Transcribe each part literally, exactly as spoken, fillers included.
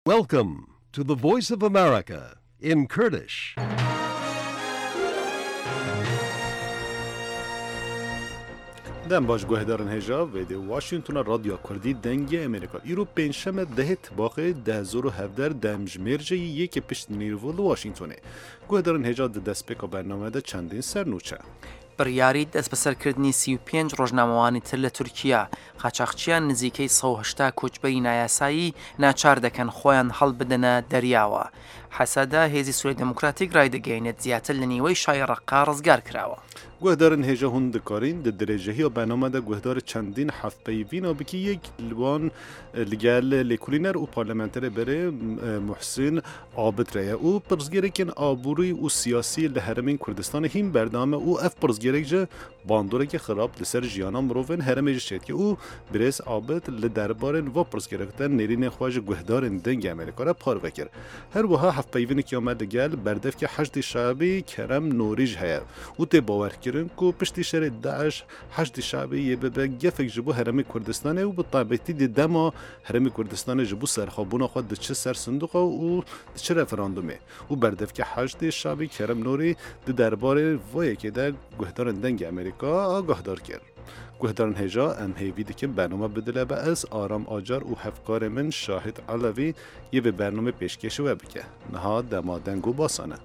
Welcome to the Voice of America in Kurdish. دم باش گوهدارن هجا و دی واشنگتن رادیو کردی دنگ امریکا ایرو پنجشنبه دهت باقی ده زور و هفدر دمجمرجی یک پشت نیروول واشنگتنه گوهدارن هجا ده دست بکا برنامه ده چندین سر نوچه بڕیاری دەست بەسەرکردنی سی و پێنج ڕۆژنامەوانی تر لە تورکیا قاچاقچیان نزیکەی سەد و هەشتا کۆچبەری نایاسایی ناچار دەکەن خۆیان هەڵبدەنە دەریاوە. حەسەدا هێزی سووریا دموکراتیک ڕایدەگەیەنێت زیاتر لە نیوەی شای ڕەقا ڕزگار کراوە. گوهدارن هجا هون دکارین ده درجهی و برنامه ده گوهدار چندین هفت پیوین و بکی یک لوان لگل لیکولینر و پارلمانتر بره محسن عابد ریا او پرزگیره کن آبوری و سیاسی لحرمین کردستان هیم برنامه او اف پرزگیره جه باندوره که خراب لسر جیانا مروفن حرمه شد که او برس عابد لدربارن و پرزگیره کتن نیرین خواج گوهدارن دنگ امریکا را پار وکر هر وها هفت پیوین که آمد لگل بردف که حشد شعبی کرم نوریج هیا او تی باور کرن کو پشتی شر داعش حشد شعبی یه به گفک جبو حرم کردستان و بالطبیعتی دی دما حرم کردستان جبو سرخابون خود د چه سر صندوق و چه رفراندومه و بردف که حشد شعبی کرم نوری د دربار وای که در گهدارن دنگ امریکا آگاهدار کرد گهدارن هجا ام هیوی که برنامه بدله به از آرام آجار و هفکار من شاهد علوی یه به برنامه پیشکش و بکه نها دما دنگو باسانه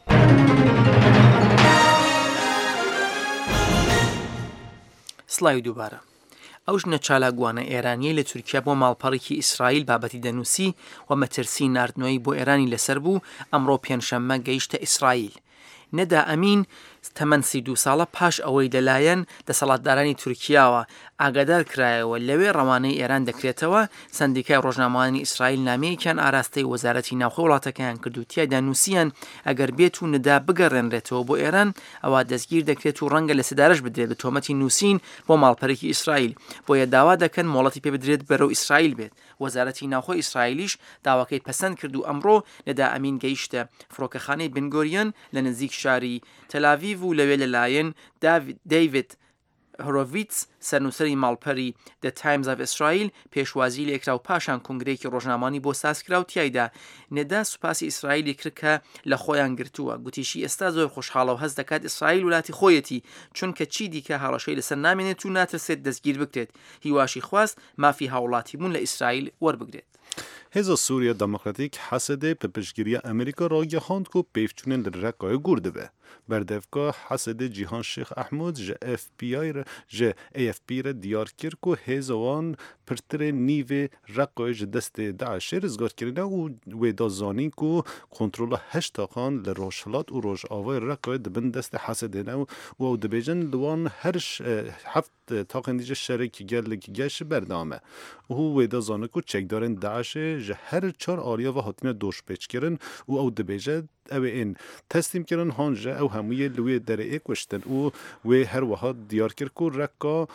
سڵاوی دووبارە ئەو ژنە چالاکوانە ئێرانیەی لە تورکیا بۆ ماڵپەڕێکی ئیسرائیل بابەتی دەنووسی و مەترسی ناردنەوەی بۆ ئێرانی لەسەر بوو ئەمڕۆ پێنجشەممە گەیشتە ئیسرائیل. نەدا ئەمین تەمەن سی دو ساڵە پاش ئەوەی لەلایەن دەسەڵاتدارانی تورکیاوە ئاگادار کرایەوە لەوێ ڕەوانەی ئێران دەکرێتەوە سەندیکای ڕۆژنامەوانی ئیسرائیل نامەیەکیان ئاراستەی وەزارەتی ناوخۆ وڵاتەکەیان کردو تیایدا نووسیان ئەگەر بێت و ندا بگەڕێنرێتەوە بۆ ئێران ئەوە دەستگیر دەکرێت و ڕەنگە لە سدارش بدرێت بە تۆمەتی نووسین بۆ ماڵپەرێکی ئیسرائیل بۆیە داوا دەکەن مۆڵەتی پێ بدرێت بەرەو ئیسرائیل بێت. وەزارەتی ناوخۆ ئیسرائیلیش داواکەی پەسەند کرد و ئەمڕۆ نەدا ئەمین گەیشتە فڕۆکەخانەی بنگۆریۆن لە نزیک شاری تەلاڤیڤ و لەوێ لەلایەن دەیڤید هۆرۆڤیتس سەرنووسەری ماڵپەری The Times of Israel پێشوازی لێکرا و پاشان کنگرەیەکی ڕۆژنامەوانی بۆ سازکرا و تیایدا نێدا سوپاسی ئیسرائیلی کرد کە لە خۆیان گرتووە. گوتیشی ئێستا زۆر خۆشحاڵە و هەست دەکات ئیسرائیل وڵاتی خۆیەتی چونکە چی دیکە هەڕەشەی لەسەر نامێنێت و ناترسێت دەستگیر بکرێت. هیواشی خواست مافی هاوڵاتی بوون لە ئیسرائیل وەربگرێت. هزا سوریا دموکراتیک حسده پپشگیری امریکا را گهاند کو پیفچونن لرکای گورده به بردفکا حسده جیهان شیخ احمد ج اف پی آی ر ج ای اف پی ر دیار کر کو هزوان پرتر نیو رکای ج دست داعش رزگار کرده و ودا زانی کو کنترل هشت خان لروشلات و روش آوای رکای دبن دست حسده نو و دبیجن لوان هرش هفت تاقندیج شرکی گلک گش بردامه و هو ودا زانی کو چک دارن داعش ج هر چهار آریا و هاتین دوش پیچ کردن و او دبیجه او این تسلیم کردن هانجا او هموی لوی در ایک وشتن او و هر وها دیار کرد کو رکا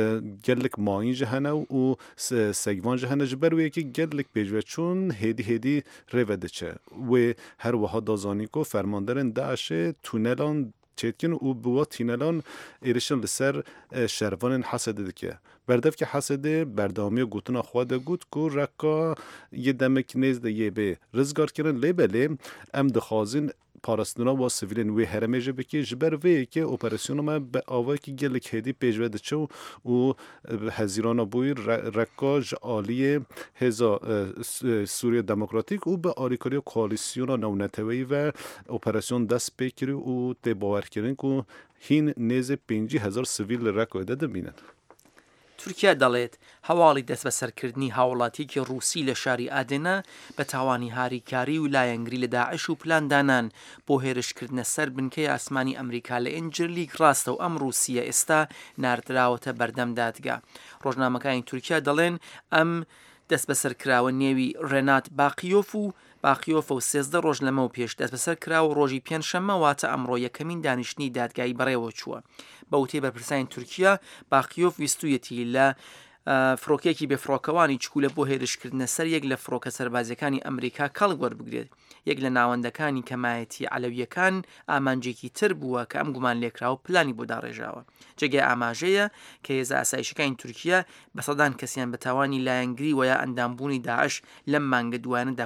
گلک ماین جهنه و سگوان جهنه جبر و یکی گلک پیجوه چون هیدی هیدی رویده چه و هر وها دازانی کو فرماندرن داعش تونلان چیتکن و بوا تینلان ایرشن لسر شروان حسده دکه بردف که حسده بردامی و گوتنا خواده گوت که رکا یه دمک نیز ده یه به رزگار کرن لیبله ام دخوازین پارستونا با سویلین وی هرمه جه بکی جبر وی که اپراسیون ما به آوای که گلک هدی پیجوه ده چو و هزیرانا بوی رکا جعالی هزا سوریا دموکراتیک و به آریکاری و کوالیسیونا نونتوی و اپراسیون دست بکری و تی باور کرن که هین نیز پینجی هزار سویل رکا ده بینن. تورکیا دەڵێت هەواڵی دەست بەسەرکردنی هاوڵاتیەکی ڕووسی لە شاری ئادێنا بە تاوانی هاریکاری و لایەنگری لە داعش و پلاندانان بۆ هێرشکردنە سەر بنکەی ئاسمانی ئەمریکا لە ئینجرلیک ڕاستە و ئەم رووسیە ئێستا ناردراوەتە بەردەم دادگا. ڕۆژنامەکانی تورکیا دەڵێن ئەم دەست بەسەرکراوە نێوی ڕێنات باقیۆف و باقیۆف و سێزدە ڕۆژ لەمەو پێش دەست بەسەر کراوە ڕۆژی پێنجشەممە واتە ئەمڕۆ یەکەمین دانیشتنی دادگای بەڕێوە چووە. بەوتەی بەرپرسانی تورکیا باقیۆف ویستویەتی لە فڕۆکێکی بێفڕۆکەوانی چکولە بۆ هێرشکردنە سەر یەک لە فڕۆکە سەربازیەکانی ئەمریکا کەڵک وەربگرێت. یەک لە ناوەندەکانی کەمایەتی عەلەویەکان ئامانجێکی تر بووە کە ئەم گومان لێکراوە پلانی بۆ داڕێژاوە. جێگای ئاماژەیە کە هێزە ئاسایشەکانی تورکیا بە سەدان کەسیان بە تاوانی لایەنگری و یا ئەندامبوونی داعش لەم مانگە دوانەدا